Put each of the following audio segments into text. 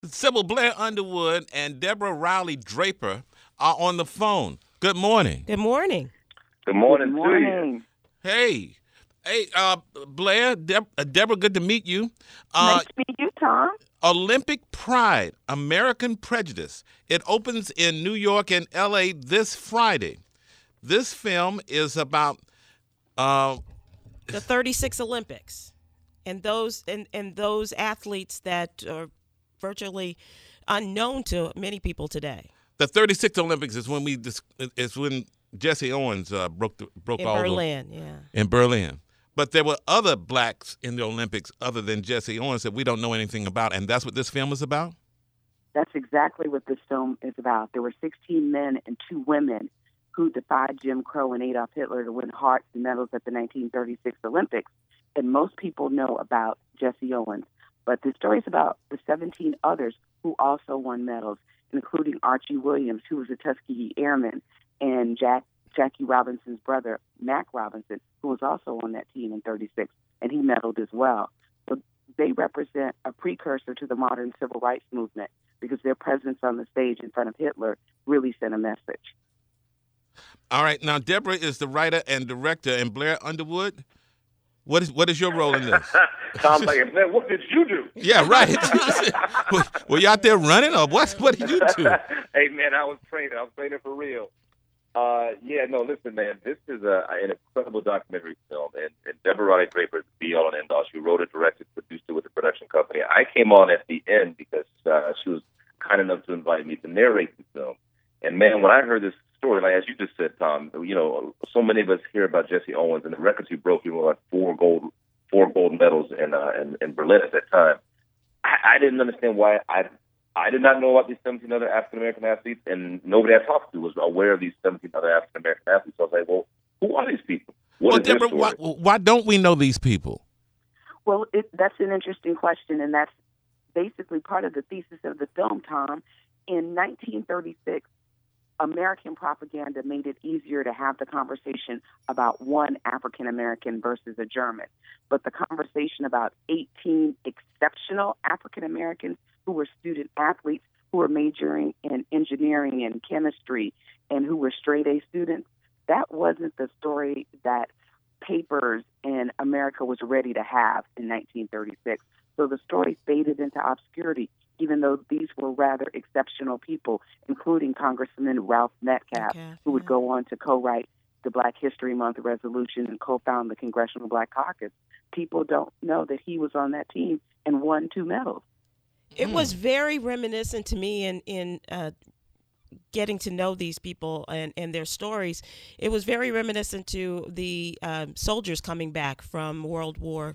Sybil Blair Underwood and Deborah Riley Draper are on the phone. Good morning. Good morning. Good Good morning to you. morning. Hey. Hey, Blair, Deborah, good to meet you. Nice to meet you, Tom. Olympic Pride, American Prejudice. It opens in New York and L.A. this Friday. This film is about The 36 Olympics and those athletes that are virtually unknown to many people today. the 36th Olympics is when Jesse Owens broke In all Berlin, yeah. in Berlin. But there were other blacks in the Olympics other than Jesse Owens that we don't know anything about, and that's what this film is about? That's exactly what this film is about. There were 16 men and 2 women who defied Jim Crow and Adolf Hitler to win hearts and medals at the 1936 Olympics. And most people know about Jesse Owens. But the story is about the 17 others who also won medals, including Archie Williams, who was a Tuskegee Airman, and Jackie Robinson's brother, Mac Robinson, who was also on that team in 36, and he medaled as well. So they represent a precursor to the modern civil rights movement because their presence on the stage in front of Hitler really sent a message. All right, now Deborah is the writer and director, and Blair Underwood, what is your role in this? Tom's like, man, what did you do? Yeah, right. Were you out there running, or what? What did you do? Hey, man, I was training. For real. Listen, man, this is an incredible documentary film, and Deborah Riley Draper is the be-all and end-all. She wrote it, directed, produced it with the production company. I came on at the end because she was kind enough to invite me to narrate the film. And, man, when I heard this story, like as you just said, Tom, so many of us hear about Jesse Owens and the records he broke. He won like four gold medals in Berlin at that time. I didn't understand why I did not know about these 17 other African-American athletes, and nobody I talked to was aware of these 17 other African-American athletes. So I was like, well, who are these people? What is Deborah, their story? why don't we know these people? Well, that's an interesting question, and that's basically part of the thesis of the film, Tom. In 1936, American propaganda made it easier to have the conversation about one African American versus a German. But the conversation about 18 exceptional African Americans who were student athletes, who were majoring in engineering and chemistry, and who were straight A students, that wasn't the story that papers in America was ready to have in 1936. So the story faded into obscurity, even though these were rather exceptional people, including Congressman Ralph Metcalf, who would go on to co-write the Black History Month resolution and co-found the Congressional Black Caucus. People don't know that he was on that team and won 2 medals. It was very reminiscent to me in getting to know these people and their stories. It was very reminiscent to the soldiers coming back from World War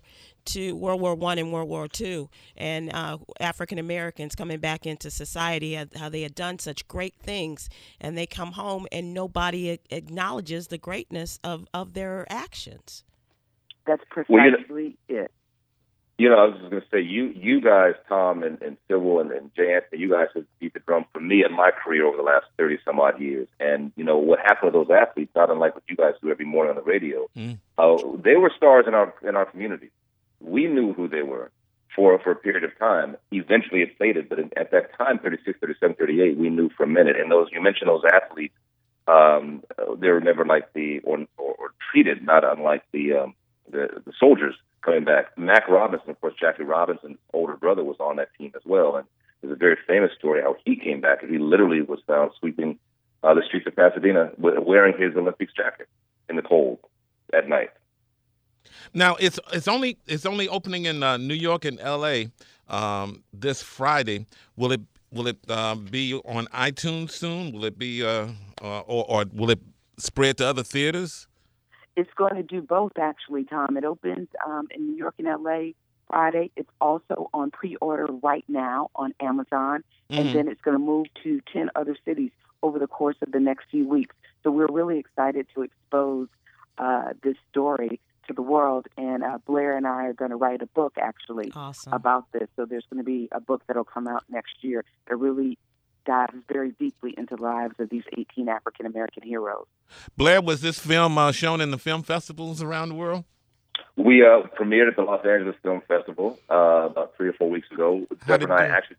I and World War II, and African Americans coming back into society, how they had done such great things, and they come home and nobody acknowledges the greatness of their actions. That's precisely it. I was just going to say, you guys, Tom and Sybil and Jay Anthony, you guys have beat the drum for me and my career over the last 30-some-odd years. And, what happened to those athletes, not unlike what you guys do every morning on the radio, they were stars in our community. We knew who they were for a period of time. Eventually it faded, but at that time, 36, 37, 38, we knew for a minute. And you mentioned those athletes, they were never like or treated not unlike the soldiers coming back. Mac Robinson, of course, Jackie Robinson's older brother, was on that team as well. And there's a very famous story how he came back, and he literally was found sweeping the streets of Pasadena wearing his Olympics jacket in the cold at night. Now it's only opening in New York and L.A. This Friday. Will it be on iTunes soon? Will it be or will it spread to other theaters? It's going to do both, actually, Tom. It opens in New York and L.A. Friday. It's also on pre-order right now on Amazon, and then it's going to move to 10 other cities over the course of the next few weeks. So we're really excited to expose this story to the world, and Blair and I are going to write a book, actually, about this. So there's going to be a book that will come out next year that really dives very deeply into the lives of these 18 African-American heroes. Blair, was this film shown in the film festivals around the world? We premiered at the Los Angeles Film Festival about 3 or 4 weeks ago. Deborah and I actually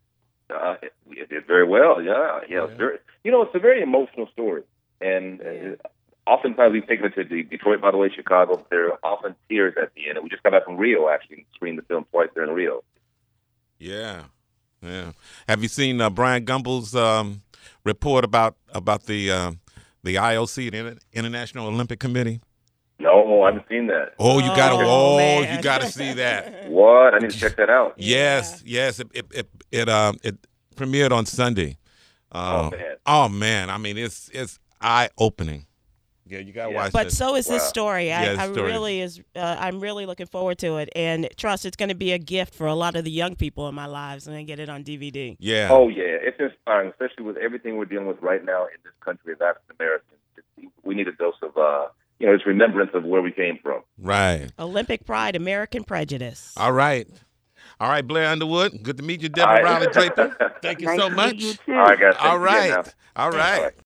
It did very well. Yeah. It's very, it's a very emotional story, and oftentimes we take it to Detroit, by the way, Chicago. There are often tears at the end, and we just got back from Rio. Actually, screened the film twice there in Rio. Yeah. Have you seen Brian Gumbel's report about the IOC, the International Olympic Committee? No, I haven't seen that. Oh, you gotta! Man. You gotta see that. What? I need to check that out. Yes. It premiered on Sunday. Oh man! I mean, it's eye opening. Yeah, you gotta watch. But so is this story. I'm really looking forward to it, and trust it's going to be a gift for a lot of the young people in my lives when I get it on DVD. Yeah. Oh yeah, it's inspiring, especially with everything we're dealing with right now in this country as African Americans. We need a dose of it's remembrance of where we came from. Right. Olympic pride, American prejudice. All right, Blair Underwood. Good to meet you, Deborah Riley Draper. Thank you so much. You too. All right, guys. All right.